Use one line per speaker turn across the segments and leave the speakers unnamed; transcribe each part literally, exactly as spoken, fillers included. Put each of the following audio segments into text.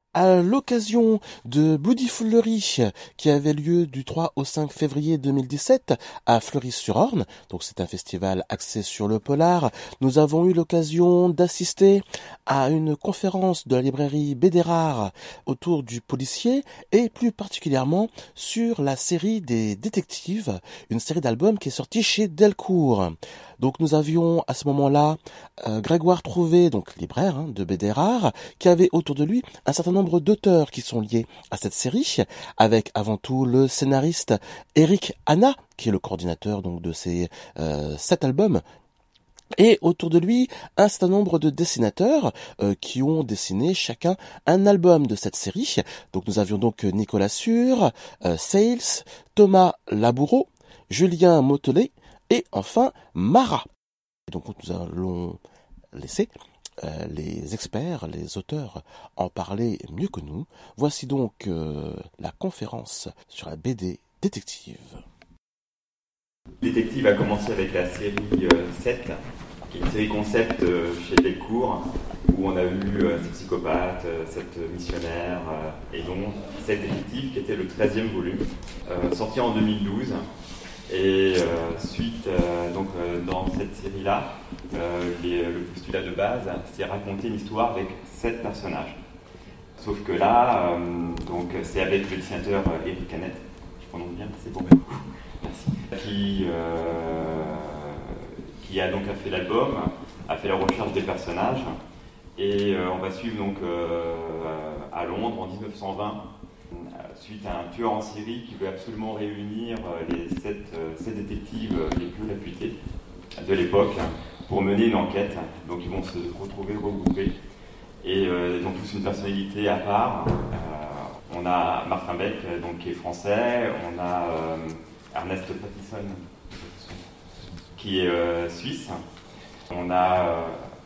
À l'occasion de Bloody Fleury, qui avait lieu du trois au cinq février deux mille dix-sept à Fleury-sur-Orne, donc c'est un festival axé sur le polar, nous avons eu l'occasion d'assister à une conférence de la librairie Bédérard autour du policier et plus particulièrement sur la série des détectives, une série d'albums qui est sortie chez Delcourt. Donc nous avions à ce moment-là euh, Grégoire Trouvé, donc libraire hein, de Bédérard, qui avait autour de lui un certain nombre d'auteurs qui sont liés à cette série, avec avant tout le scénariste Eric Hanna, qui est le coordinateur donc de ces euh, sept albums, et autour de lui un certain nombre de dessinateurs euh, qui ont dessiné chacun un album de cette série. Donc nous avions donc Nicolas Sûr, euh, Sales, Thomas Laboureau, Julien Motelet et enfin Mara. Donc nous allons laisser euh, les experts, les auteurs en parler mieux que nous. Voici donc euh, la conférence sur la B D détective.
Détective a commencé avec la série euh, sept, qui est une série concept euh, chez Delcourt, où on a eu euh, sept psychopathes, euh, sept missionnaires, euh, et donc sept détectives, qui était le treizième volume, euh, sorti en deux mille douze. Et euh, suite, euh, donc euh, dans cette série-là, euh, les, le postulat de base, c'est raconter une histoire avec sept personnages. Sauf que là, euh, donc c'est avec le dessinateur Eric Canette, je prononce bien, c'est bon, merci, qui, euh, qui a donc a fait l'album, a fait la recherche des personnages, et euh, on va suivre donc euh, à Londres en dix-neuf cent vingt. Suite à un tueur en série qui veut absolument réunir les sept, sept détectives les plus réputés de l'époque pour mener une enquête. Donc ils vont se retrouver regroupés et euh, ils ont tous une personnalité à part. Euh, on a Martin Beck, donc, qui est français, on a euh, Ernest Pattison qui est euh, suisse, on a euh,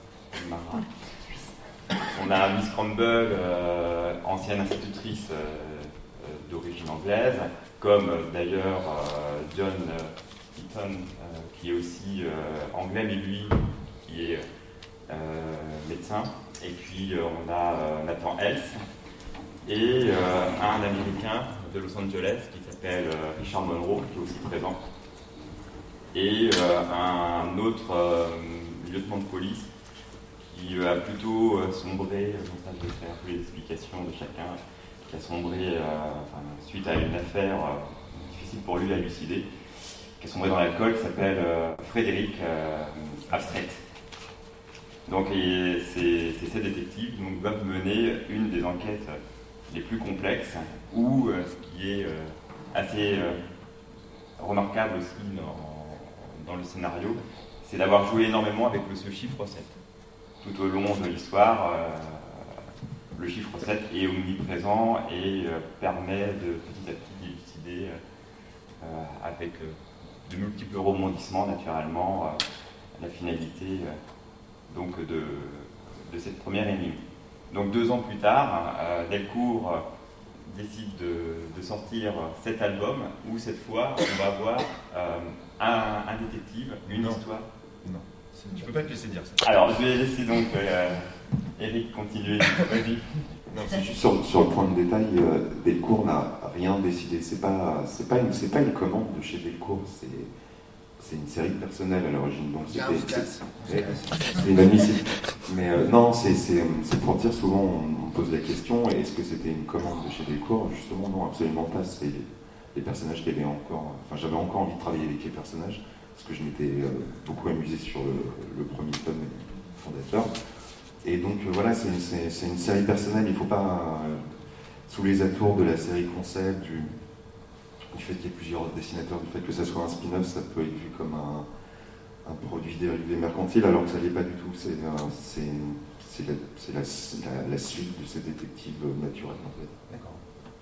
on a Miss Crumble, euh, ancienne institutrice euh, d'origine anglaise, comme euh, d'ailleurs euh, John euh, Eaton, euh, qui est aussi euh, anglais, mais lui qui est euh, médecin. Et puis euh, on a euh, Nathan Else et euh, un Américain de Los Angeles qui s'appelle euh, Richard Monroe, qui est aussi présent. Et euh, un autre euh, lieutenant de police qui euh, a plutôt euh, sombré, comme ça je vais faire un peu les explications de chacun, qui a sombré euh, enfin, suite à une affaire euh, difficile pour lui à élucider, qui a sombré dans l'alcool, qui s'appelle euh, Frédéric euh, Abstrait. Donc et ces, ces sept détectives donc, doivent mener une des enquêtes les plus complexes, où euh, ce qui est euh, assez euh, remarquable aussi dans, dans le scénario, c'est d'avoir joué énormément avec le, ce chiffre sept. Tout au long de l'histoire, euh, le chiffre sept est omniprésent et euh, permet de petit à petit d'élucider euh, avec euh, de multiples rebondissements naturellement euh, la finalité euh, donc de, de cette première énigme. Donc deux ans plus tard, euh, Delcourt euh, décide de, de sortir cet album où cette fois on va avoir euh, un, un détective, une
non.
histoire.
Non, tu peux pas te laisser dire ça.
Alors je vais laisser donc euh, Eric continuer. Vas-y.
Non, c'est juste sur, sur le point de détail, euh, Delcourt n'a rien décidé. C'est pas, c'est pas une, c'est pas une commande de chez Delcourt. C'est, c'est une série personnelle à l'origine. Donc c'était, c'est, c'est inadmissible. Mais euh, non, c'est, c'est, c'est pour dire souvent on, on pose la question est-ce que c'était une commande de chez Delcourt? Justement, non, absolument pas. C'est les personnages qui avaient encore. Enfin, j'avais encore envie de travailler avec les personnages parce que je m'étais euh, beaucoup amusé sur le, le premier tome fondateur. Et donc euh, voilà, c'est une, c'est, c'est une série personnelle, il ne faut pas, euh, sous les atours de la série concept, du, du fait qu'il y ait plusieurs dessinateurs, du fait que ça soit un spin-off, ça peut être vu comme un, un produit dérivé mercantile, alors que ça ne l'est pas du tout. C'est, euh, c'est, c'est, la, c'est la, la, la suite de ces détectives naturels, en fait.
D'accord.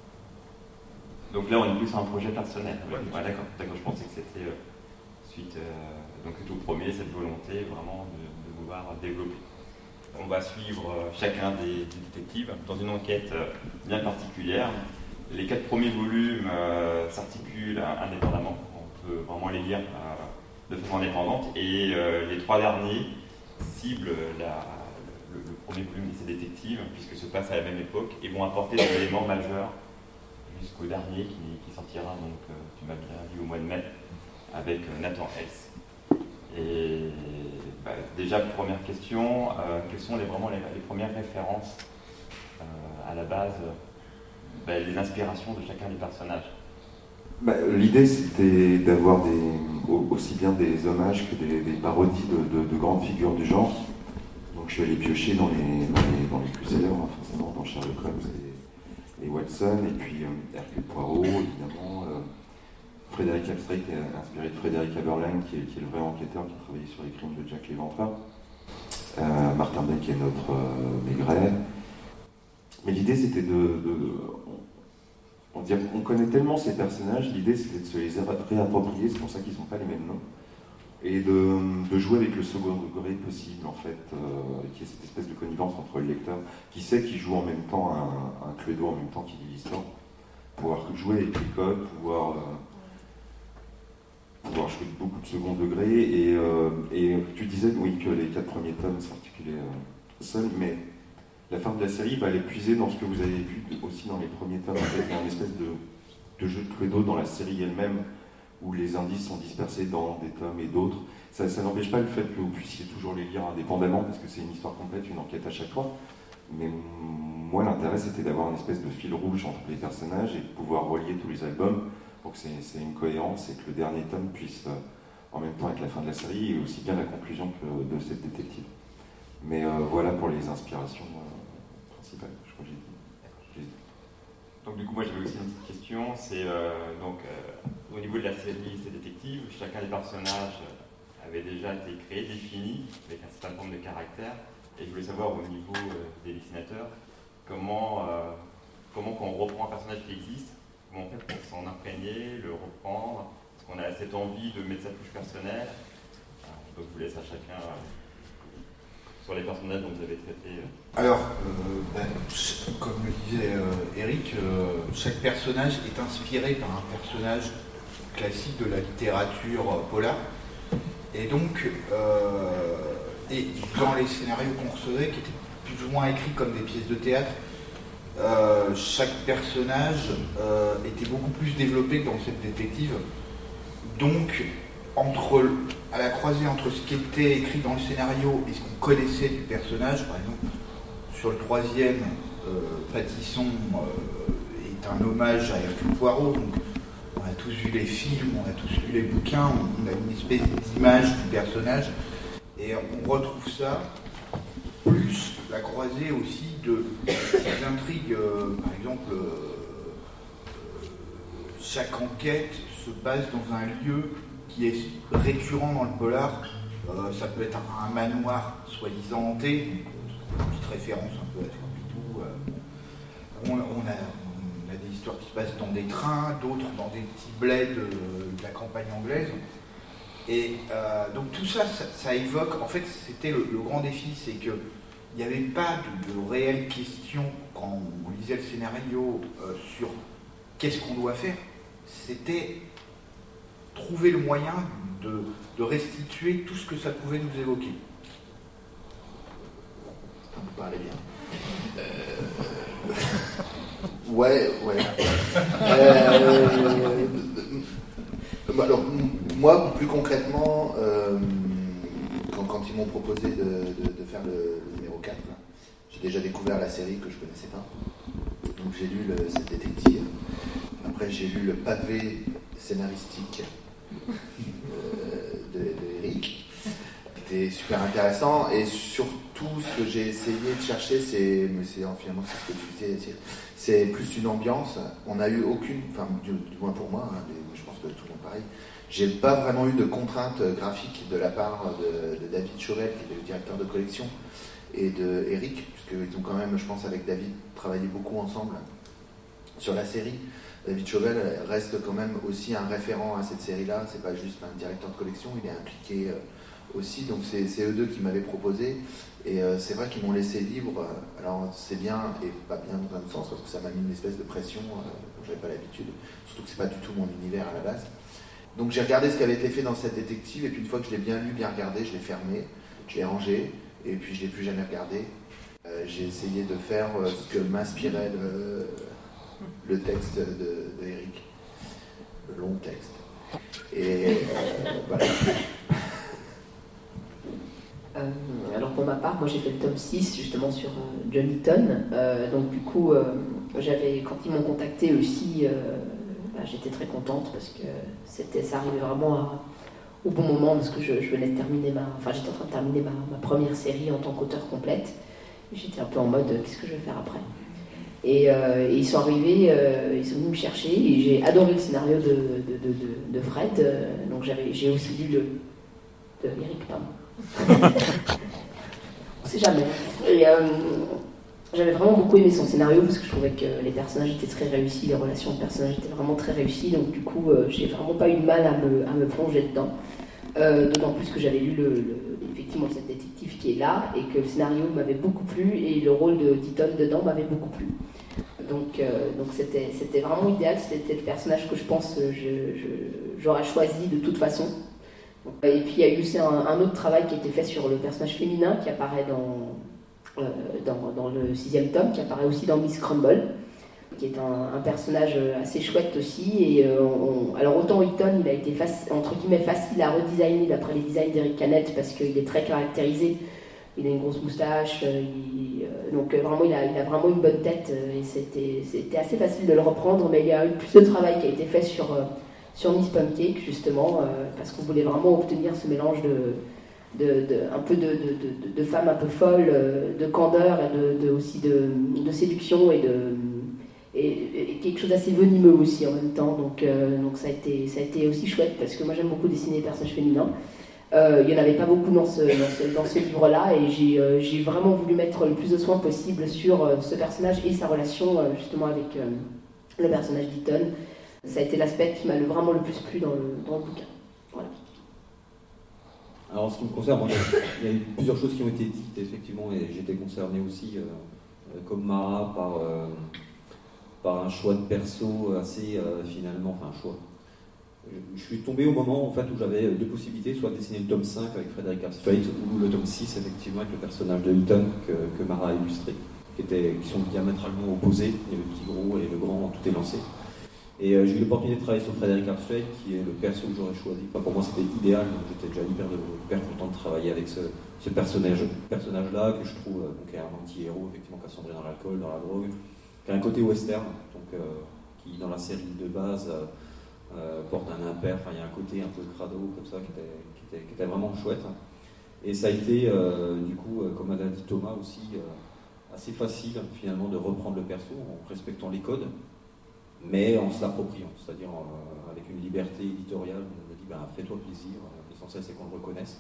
Donc là, on est plus sur un projet personnel. Ouais, ouais, d'accord, d'accord, je pensais que c'était euh, suite euh, donc au premier, cette volonté vraiment de, de vouloir développer. On va suivre chacun des, des détectives dans une enquête bien particulière. Les quatre premiers volumes euh, s'articulent indépendamment. On peut vraiment les lire euh, de façon indépendante. Et euh, les trois derniers ciblent la, le, le premier volume d'Essais détectives, puisque se passe à la même époque, et vont apporter des éléments majeurs jusqu'au dernier qui, qui sortira, donc euh, tu m'as bien dit, au mois de mai, avec euh, Nathan Hess. Et bah, déjà, première question, euh, quelles sont les, vraiment les, les premières références euh, à la base, euh, bah, les inspirations de chacun des personnages?
Bah, l'idée, c'était d'avoir des, aussi bien des hommages que des, des parodies de, de, de grandes figures du genre. Donc je suis allé piocher dans les, dans les, dans les plus célèbres, hein, forcément, dans Sherlock Holmes et, et Watson, et puis euh, Hercule Poirot, évidemment. Euh, Frédéric Abstrait, qui est inspiré de Frédéric Haberling, qui est, qui est le vrai enquêteur qui a travaillé sur les crimes de Jack l'Éventreur. Euh, Martin Beck, qui est notre euh, Maigret. Mais l'idée, c'était de... de on, on, on connaît tellement ces personnages, l'idée, c'était de se les réapproprier, c'est pour ça qu'ils n'ont pas les mêmes noms. Et de, de jouer avec le second degré possible, en fait, euh, qui est cette espèce de connivence entre le lecteur, qui sait qu'il joue en même temps un, un Cluedo, en même temps qu'il lit l'histoire, pouvoir jouer avec les codes, pouvoir... Euh, pouvoir jouer beaucoup de second degré, et, euh, et tu disais oui, que les quatre premiers tomes s'articulaient euh, seuls, mais la fin de la série va aller puiser dans ce que vous avez vu aussi dans les premiers tomes. En fait, il y a une espèce de, de jeu de Cluedo dans la série elle-même, où les indices sont dispersés dans des tomes et d'autres. Ça, ça n'empêche pas le fait que vous puissiez toujours les lire indépendamment, parce que c'est une histoire complète, une enquête à chaque fois. Mais moi, l'intérêt, c'était d'avoir une espèce de fil rouge entre les personnages et de pouvoir relier tous les albums pour que c'est une cohérence et que le dernier tome puisse, euh, en même temps, être la fin de la série et aussi bien la conclusion que de cette détective. Mais euh, voilà pour les inspirations euh, principales, je crois que j'ai dit.
Donc du coup, moi j'avais aussi une petite question, c'est euh, donc euh, au niveau de la série C'est détective, chacun des personnages avait déjà été créé, défini, avec un certain nombre de caractères, et je voulais savoir au niveau euh, des dessinateurs, comment, euh, comment quand on reprend un personnage qui existe, comment on fait pour s'en imprégner, le reprendre, est-ce qu'on a cette envie de mettre sa touche personnelle? Donc je vous laisse à chacun euh, sur les personnages dont vous avez traité. Euh.
Alors, euh, ben, comme le disait euh, Eric, euh, chaque personnage est inspiré par un personnage classique de la littérature euh, polar. Et donc, euh, et dans les scénarios qu'on recevait, qui étaient plus ou moins écrits comme des pièces de théâtre, Euh, chaque personnage euh, était beaucoup plus développé que dans cette détective. Donc, entre, à la croisée entre ce qui était écrit dans le scénario et ce qu'on connaissait du personnage, par exemple, sur le troisième, euh, Pâtisson euh, est un hommage à Hercule Poirot. Donc, on a tous vu les films, on a tous lu les bouquins, on a une espèce d'image du personnage, et on retrouve ça. Plus la croisée aussi de ces intrigues, euh, par exemple, euh, chaque enquête se passe dans un lieu qui est récurrent dans le polar. Euh, ça peut être un, un manoir soi-disant hanté, une petite référence un peu à Scooby-Doo. Euh, on, on, a, on a des histoires qui se passent dans des trains, d'autres dans des petits bleds de, de la campagne anglaise. Et euh, donc tout ça, ça, ça évoque, en fait c'était le, le grand défi, c'est que il n'y avait pas de, de réelles questions quand on lisait le scénario euh, sur qu'est-ce qu'on doit faire. C'était trouver le moyen de, de restituer tout ce que ça pouvait nous évoquer. Vous parlez bien. Euh... Ouais, ouais. euh... Alors, moi, plus concrètement, euh, quand, quand ils m'ont proposé de, de, de faire le, le numéro quatre, j'ai déjà découvert la série que je ne connaissais pas. Donc j'ai lu le, cette détective. Après, j'ai lu le pavé scénaristique euh, de, de Eric. C'était super intéressant. Et surtout, ce que j'ai essayé de chercher, c'est, mais c'est finalement c'est ce que tu disais, c'est, c'est plus une ambiance. On n'a eu aucune, enfin, du, du moins pour moi, hein, les, je pense que tout le monde pareil, j'ai pas vraiment eu de contraintes graphiques de la part de, de David Chauvel, qui était le directeur de collection, et de Eric, puisqu'ils ont quand même, je pense, avec David, travaillé beaucoup ensemble sur la série. David Chauvel reste quand même aussi un référent à cette série-là, c'est pas juste un directeur de collection, il est impliqué aussi, donc c'est, c'est eux deux qui m'avaient proposé, et euh, c'est vrai qu'ils m'ont laissé libre. Alors c'est bien et pas bien dans un sens, parce que ça m'a mis une espèce de pression euh, dont j'avais pas l'habitude, surtout que c'est pas du tout mon univers à la base. Donc j'ai regardé ce qui avait été fait dans cette détective, et puis une fois que je l'ai bien lu, bien regardé, je l'ai fermé, je l'ai rangé, et puis je l'ai plus jamais regardé. Euh, j'ai essayé de faire euh, ce que m'inspirait le, le texte de, de Eric, le long texte. Et euh, voilà.
Euh, alors pour ma part, moi j'ai fait le tome six justement sur euh, John Eaton. Euh, donc du coup, euh, j'avais, quand ils m'ont contacté aussi, euh, bah, j'étais très contente parce que c'était, ça arrivait vraiment à, au bon moment parce que je, je venais de terminer ma, enfin j'étais en train de terminer ma, ma première série en tant qu'auteur complète. J'étais un peu en mode euh, qu'est-ce que je vais faire après. Et, euh, et ils sont arrivés, euh, ils sont venus me chercher et j'ai adoré le scénario de, de, de, de, de Fred. Euh, donc j'avais, j'ai aussi lu le de Eric, pardon. On sait jamais. Et, euh, j'avais vraiment beaucoup aimé son scénario parce que je trouvais que les personnages étaient très réussis, les relations de personnages étaient vraiment très réussies. Donc du coup, euh, j'ai vraiment pas eu de mal à me, à me plonger dedans. Euh, d'autant plus que j'avais lu le, le, effectivement cette détective qui est là et que le scénario m'avait beaucoup plu et le rôle de Deaton dedans m'avait beaucoup plu. Donc, euh, donc c'était, c'était vraiment idéal. C'était le personnage que je pense je, je, j'aurais choisi de toute façon. Et puis il y a eu aussi un, un autre travail qui a été fait sur le personnage féminin qui apparaît dans, euh, dans, dans le sixième tome, qui apparaît aussi dans Miss Crumble, qui est un, un personnage assez chouette aussi. Et euh, on, alors autant Eaton, il a été faci, entre guillemets facile à redesigner d'après les designs d'Eric Canet parce qu'il est très caractérisé. Il a une grosse moustache, il, euh, donc euh, vraiment il a, il a vraiment une bonne tête euh, et c'était, c'était assez facile de le reprendre. Mais il y a eu plus de travail qui a été fait sur euh, sur Miss Pumpcake justement euh, parce qu'on voulait vraiment obtenir ce mélange de, de, de un peu de, de, de, de femme un peu folle, de candeur et de, de aussi de, de séduction et de et, et quelque chose d'assez venimeux aussi en même temps. Donc euh, donc ça a été ça a été aussi chouette parce que moi j'aime beaucoup dessiner des personnages féminins. Euh, il n'y en avait pas beaucoup dans ce, dans ce, dans ce livre-là et j'ai, euh, j'ai vraiment voulu mettre le plus de soin possible sur euh, ce personnage et sa relation euh, justement avec euh, le personnage d'Eaton. Ça a été l'aspect qui m'a le, vraiment le plus plu dans le, dans le bouquin. Voilà.
Alors en ce qui me concerne, bon, il y a eu plusieurs choses qui ont été dites effectivement et j'étais concerné aussi euh, comme Mara par, euh, par un choix de perso assez euh, finalement, enfin un choix. Je suis tombé au moment en fait, où j'avais deux possibilités, soit dessiner le tome cinq avec Frederick Armstrong ou le tome six effectivement avec le personnage de Eaton que, que Mara a illustré, qui, étaient, qui sont diamétralement opposés, et le petit gros et le grand, tout est lancé. Et euh, j'ai eu l'opportunité de travailler sur Frederick Armstrong qui est le perso que j'aurais choisi. Enfin, pour moi c'était idéal, donc j'étais déjà hyper, hyper content de travailler avec ce, ce personnage, personnage-là que je trouve euh, donc, est un anti-héros, effectivement, qui a sombré dans l'alcool, dans la drogue, qui a un côté western, donc, euh, qui dans la série de base euh, Euh, porte un impair, enfin il y a un côté un peu crado comme ça qui était, qui était, qui était vraiment chouette. Et ça a été, euh, du coup, euh, comme a dit Thomas aussi, euh, assez facile finalement de reprendre le perso en respectant les codes, mais en se l'appropriant, c'est-à-dire euh, avec une liberté éditoriale. On me dit, ben, fais-toi plaisir, l'essentiel c'est qu'on le reconnaisse.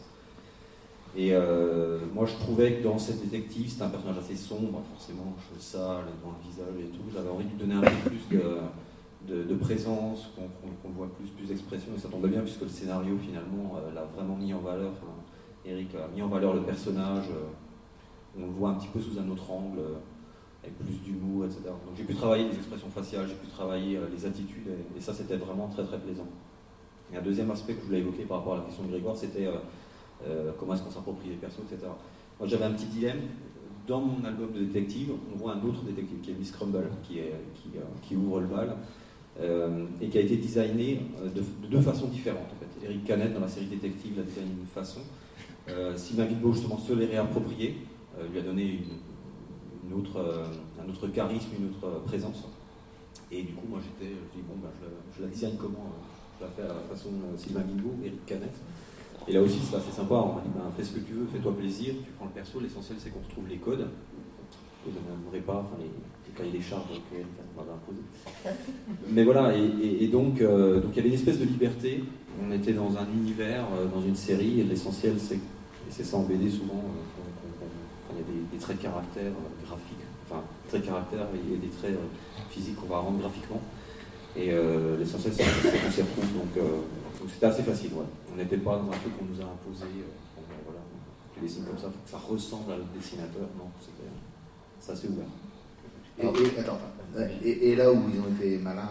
Et euh, moi je trouvais que dans cette détective, c'était un personnage assez sombre, forcément, cheveux sales, dans le visage et tout, j'avais envie de lui donner un peu plus de... De, de présence, qu'on, qu'on, qu'on voit plus, plus d'expression, et ça tombait bien puisque le scénario finalement euh, l'a vraiment mis en valeur. Enfin, Eric a mis en valeur le personnage, euh, on le voit un petit peu sous un autre angle, euh, avec plus d'humour, et cetera. Donc j'ai pu travailler les expressions faciales, j'ai pu travailler euh, les attitudes, et, et ça c'était vraiment très très plaisant. Et un deuxième aspect que je voulais évoquer par rapport à la question de Grégoire, c'était euh, euh, comment est-ce qu'on s'approprie les persos, et cetera. Moi j'avais un petit dilemme. Dans mon album de détective, on voit un autre détective qui est Miss Crumble, qui, est, qui, euh, qui ouvre le bal. Euh, et qui a été designé de, de deux façons différentes en fait. Eric Canet dans la série détective l'a designé d'une façon, euh, Sylvain Guilbeault justement se l'est réapproprié, euh, lui a donné une, une autre, euh, un autre charisme, une autre euh, présence, et du coup moi j'étais, je dis bon ben je, je la design comment, euh, je la fais à la façon euh, Sylvain Guilbeault, Eric Canet, et là aussi c'est assez sympa, on m'a dit ben, fais ce que tu veux, fais-toi plaisir, tu prends le perso, l'essentiel c'est qu'on retrouve les codes, vous n'aimerez pas, enfin les cahier des charges que m'avait imposé. Mais voilà, et, et, et donc, euh, donc il y avait une espèce de liberté. On était dans un univers, euh, dans une série, et l'essentiel, c'est, et c'est ça en B D souvent, euh, qu'on, qu'on, qu'on, il y a des, des traits de caractère euh, graphiques, enfin, traits de caractère et, et des traits euh, physiques qu'on va rendre graphiquement. Et euh, l'essentiel, c'est, c'est qu'on s'y retrouve. Donc, euh, donc c'était assez facile, ouais. On n'était pas dans un truc qu'on nous a imposé. Euh, bon, ben, voilà, tu dessines comme ça, il faut que ça ressemble à l'autre dessinateur. Non, c'était, ça s'est ouvert.
Et, et, attends, et, et là où ils ont été malins,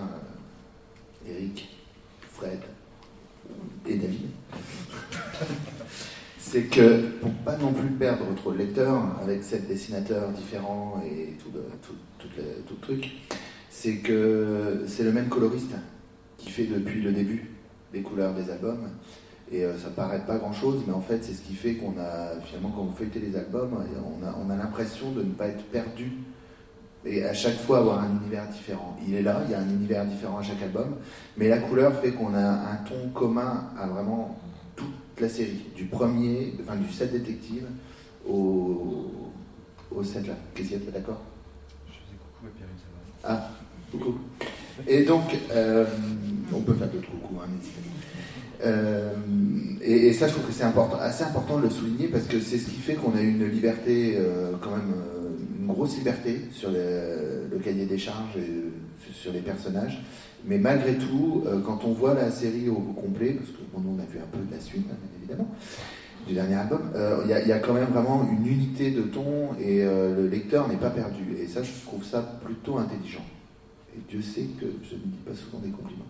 euh, Eric, Fred et David, c'est que, pour pas non plus perdre trop le lecteur, avec sept dessinateurs différents et tout le, tout, tout le, tout le truc, c'est que c'est le même coloriste qui fait depuis le début les couleurs des albums. Et euh, ça paraît pas grand-chose, mais en fait, c'est ce qui fait qu'on a, finalement, quand vous feuilletez les albums, on a, on a l'impression de ne pas être perdu et à chaque fois avoir un univers différent. Il est là, il y a un univers différent à chaque album, mais la couleur fait qu'on a un ton commun à vraiment toute la série, du premier, enfin du sept détective au, au sept là. Qu'est-ce qu'il y a, t'es d'accord?
Je faisais coucou à Pierre, ça va.
Ah, coucou. Et donc, euh, on peut faire d'autres coucou, hein, n'hésitez pas. Euh, et, et ça, je trouve que c'est important, assez important de le souligner parce que c'est ce qui fait qu'on a une liberté, euh, quand même, euh, une grosse liberté sur le, le cahier des charges et sur les personnages. Mais malgré tout, euh, quand on voit la série au, au complet, parce que bon, nous on a vu un peu de la suite, hein, bien évidemment, du dernier album, il euh, y, y a quand même vraiment une unité de ton et euh, le lecteur n'est pas perdu. Et ça, je trouve ça plutôt intelligent. Et Dieu sait que je ne dis pas souvent des compliments.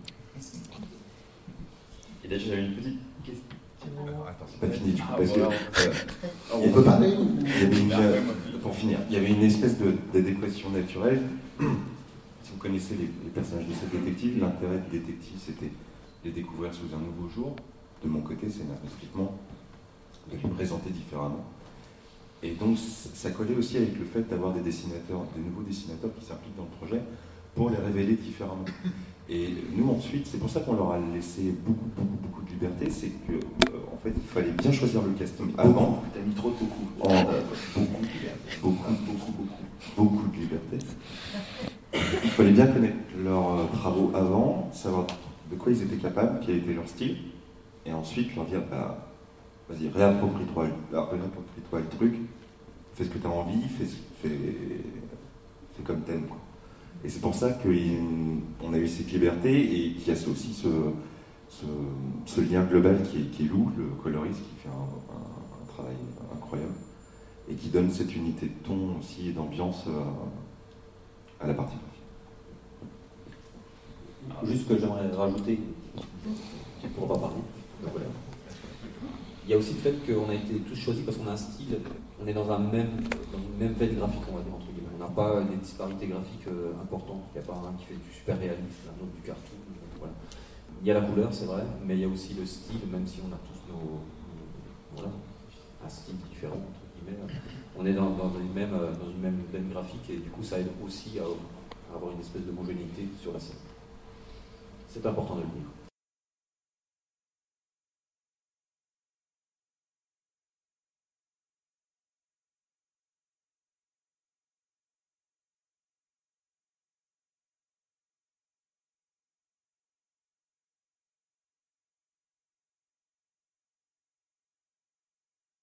Et là, j'avais une petite question.
Alors, attends,
C'est pas fini du coup,
Ah,
parce
voilà.
que euh,
On peut parler ou...
il y avait une, euh, pour finir, il y avait une espèce de, d'adéquation naturelle. Si vous connaissez les, les personnages de cette détective, l'intérêt du détective, c'était de les découvrir sous un nouveau jour. De mon côté, scénaristiquement, de les présenter différemment. Et donc, ça collait aussi avec le fait d'avoir des dessinateurs, des nouveaux dessinateurs qui s'impliquent dans le projet pour les révéler différemment. Et nous, ensuite, c'est pour ça qu'on leur a laissé beaucoup, beaucoup, beaucoup de liberté, c'est que, euh, en fait, il fallait bien choisir le casting avant.
T'as mis trop de beaucoup.
En, euh, beaucoup de liberté. Beaucoup, beaucoup, beaucoup, beaucoup de liberté. Il fallait bien connaître leurs euh, travaux avant, savoir de quoi ils étaient capables, quel était leur style, et ensuite leur dire, bah, vas-y, réapproprie-toi, réapproprie-toi le truc, fais ce que tu as envie, fais, fais, fais comme t'aimes, quoi. Et c'est pour ça qu'on a eu cette liberté et qu'il y a aussi ce, ce, ce lien global qui est, qui est Lou, le coloriste, qui fait un, un, un travail incroyable et qui donne cette unité de ton aussi et d'ambiance à, à la partie graphique.
Juste que j'aimerais rajouter, qui ne pourra pas parler. Donc voilà. Il y a aussi le fait qu'on a été tous choisis parce qu'on a un style, on est dans, un même, dans une même veine graphique, on va dire, entre guillemets. On n'a pas des disparités graphiques euh, importantes. Il n'y a pas un qui fait du super réaliste, un autre du cartoon. Donc voilà. Il y a la couleur, c'est vrai, mais il y a aussi le style, même si on a tous nos, nos voilà, un style différent, entre guillemets. On est dans, dans, une même, dans une même veine graphique et du coup, ça aide aussi à, à avoir une espèce d'homogénéité sur la scène. C'est important de le dire.